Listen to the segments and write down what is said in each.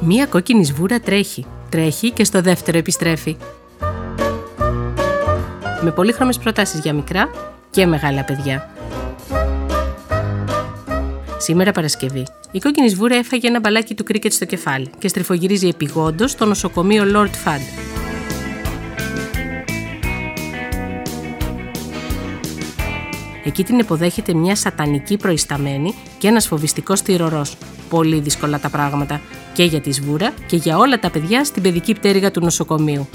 Μία κόκκινη σβούρα τρέχει και στο δεύτερο επιστρέφει. Με πολύχρωμες προτάσεις για μικρά και μεγάλα παιδιά. Σήμερα Παρασκευή. Η κόκκινη σβούρα έφαγε ένα μπαλάκι του κρίκετ στο κεφάλι και στριφογυρίζει επειγόντως στο νοσοκομείο Lord Fad. Εκεί την υποδέχεται μια σατανική προϊσταμένη και ένας φοβιστικός τυρορός. Πολύ δύσκολα τα πράγματα και για τη σβούρα και για όλα τα παιδιά στην παιδική πτέρυγα του νοσοκομείου.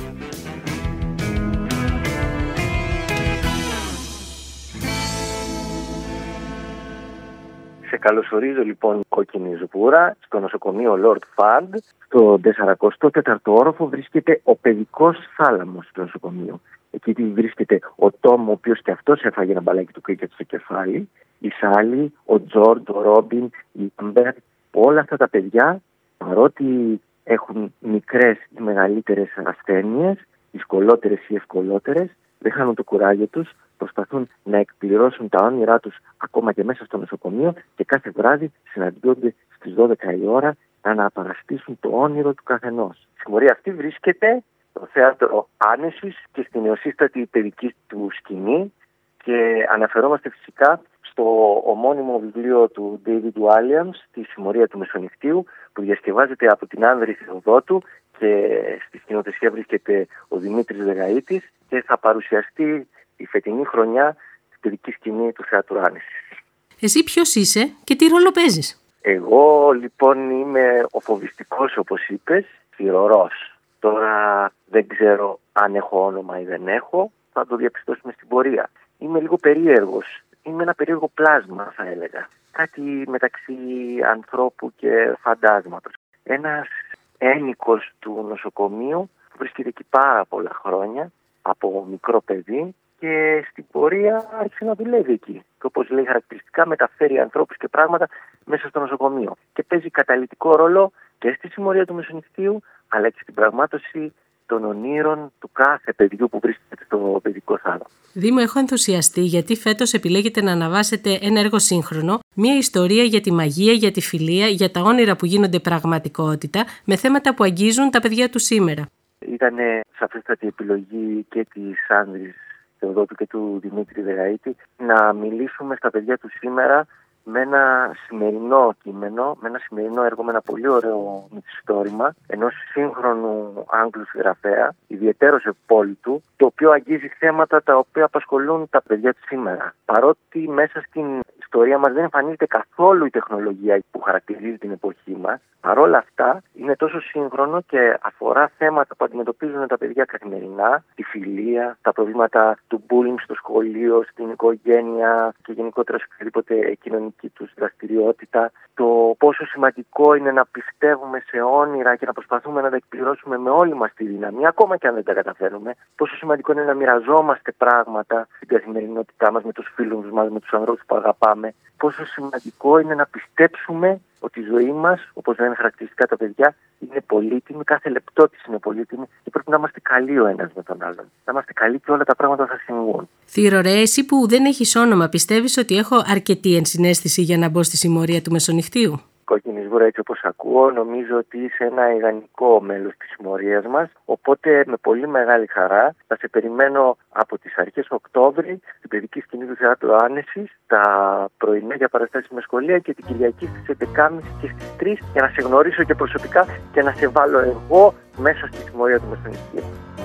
Σε καλωσορίζω λοιπόν κόκκινη σβούρα στο νοσοκομείο Lord Fad. Στο 44ο όροφο βρίσκεται ο παιδικός θάλαμος του νοσοκομείου. Εκεί βρίσκεται ο Τόμ, ο οποίος και αυτός έφαγε ένα μπαλάκι του κρίκετ στο κεφάλι, η Σάλι, ο Τζόρντ, ο Ρόμπιν, η Άμπερ. Όλα αυτά τα παιδιά, παρότι έχουν μικρές ή μεγαλύτερες ασθένειες, δυσκολότερες ή ευκολότερες, δεν χάνουν το κουράγιο τους, προσπαθούν να εκπληρώσουν τα όνειρά τους ακόμα και μέσα στο νοσοκομείο και κάθε βράδυ συναντιόνται στις 12 η ώρα να αναπαραστήσουν το όνειρο του καθενός. Η συμμορία αυτή βρίσκεται στο θέατρο Άνεσης και στην νεοσύστατη παιδική του σκηνή και αναφερόμαστε φυσικά στο ομώνυμο βιβλίο του David Walliams, τη συμμορία του Μεσονυχτίου, που διασκευάζεται από την Άνδρη Θεοδότου και στη σκηνοθεσία βρίσκεται ο Δημήτρης Δεγαΐτης και θα παρουσιαστεί η φετινή χρονιά στην παιδική σκηνή του Θεάτρου Άνεσης. Εσύ ποιος είσαι και τι ρόλο παίζεις? Εγώ λοιπόν είμαι ο φοβιστικός, όπως είπες, θυρωρός. Τώρα δεν ξέρω αν έχω όνομα ή δεν έχω, θα το διαπιστώσουμε στην πορεία. Είμαι λίγο περίεργος, είμαι ένα περίεργο πλάσμα θα έλεγα. Κάτι μεταξύ ανθρώπου και φαντάσματος. Ένας ένοικος του νοσοκομείου που βρίσκεται εκεί πάρα πολλά χρόνια, από μικρό παιδί, και στην πορεία άρχισε να δουλεύει εκεί. Και όπως λέει χαρακτηριστικά, μεταφέρει ανθρώπους και πράγματα μέσα στο νοσοκομείο. Και παίζει καταλυτικό ρόλο και στη συμμορία του Μεσονυχτίου, αλλά και στην πραγμάτωση των ονείρων του κάθε παιδιού που βρίσκεται στο παιδικό θάλαμο. Δήμο, έχω ενθουσιαστεί γιατί φέτος επιλέγετε να αναβάσετε ένα έργο σύγχρονο, μια ιστορία για τη μαγεία, για τη φιλία, για τα όνειρα που γίνονται πραγματικότητα, με θέματα που αγγίζουν τα παιδιά του σήμερα. Ήταν σαφέστατη επιλογή και της Άνδρης Θεοδότου και του Δημήτρη Δεγαΐτη να μιλήσουμε στα παιδιά του σήμερα με ένα σημερινό κείμενο, με ένα σημερινό έργο, με ένα πολύ ωραίο μυθιστόρημα ενός σύγχρονου Άγγλου συγγραφέα, ιδιαιτέρως ευπόλυτου, το οποίο αγγίζει θέματα τα οποία απασχολούν τα παιδιά του σήμερα. Παρότι μέσα στην ιστορία μας δεν εμφανίζεται καθόλου η τεχνολογία που χαρακτηρίζει την εποχή μας, παρόλα αυτά είναι τόσο σύγχρονο και αφορά θέματα που αντιμετωπίζουν τα παιδιά καθημερινά, τη φιλία, τα προβλήματα του bullying στο σχολείο, στην οικογένεια και γενικότερα σε οποιαδήποτε κοινωνική τους δραστηριότητα. Το πόσο σημαντικό είναι να πιστεύουμε σε όνειρα και να προσπαθούμε να τα εκπληρώσουμε με όλη μας τη δύναμη, ακόμα και αν δεν τα καταφέρουμε. Πόσο σημαντικό είναι να μοιραζόμαστε πράγματα στην καθημερινότητά μας με τους φίλους μας, με τους ανθρώπους που αγαπάμε. Πόσο σημαντικό είναι να πιστέψουμε ότι η ζωή μας, όπως λένε χαρακτηριστικά τα παιδιά, είναι πολύτιμη, κάθε λεπτό της είναι πολύτιμη και πρέπει να είμαστε καλοί ο ένας με τον άλλον. Να είμαστε καλοί και όλα τα πράγματα θα συμβούν. Θύρωρε, εσύ που δεν έχεις όνομα, πιστεύεις ότι έχω αρκετή ενσυναίσθηση για να μπω στη συμμορία του Μεσονυχτίου? Κόκκινη σβούρα, έτσι όπως ακούω, νομίζω ότι είσαι ένα ιδανικό μέλος της συμμορίας μας, οπότε με πολύ μεγάλη χαρά θα σε περιμένω από τις αρχές Οκτώβρη στην παιδική σκηνή του Θεάτρου Άνεσης, τα πρωινά για παραστάσεις με σχολεία και την Κυριακή στις 11.30 και στις 3 για να σε γνωρίσω και προσωπικά και να σε βάλω εγώ μέσα στη συμμορία του Μεσονυχτίου.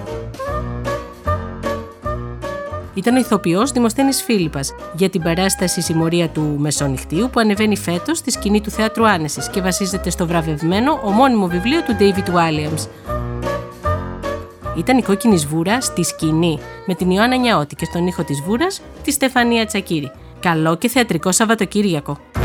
Ήταν ο ηθοποιός Δημοσθένης Φίλιππας για την παράσταση Συμμορία του Μεσονυχτίου που ανεβαίνει φέτος στη σκηνή του Θεάτρου Άνεσης και βασίζεται στο βραβευμένο ομώνυμο βιβλίο του David Walliams. Ήταν η κόκκινη σβούρα στη σκηνή με την Ιωάννα Νιαώτη και στον ήχο της σβούρας τη Στεφανία Τσακίρη. Καλό και θεατρικό Σαββατοκύριακο!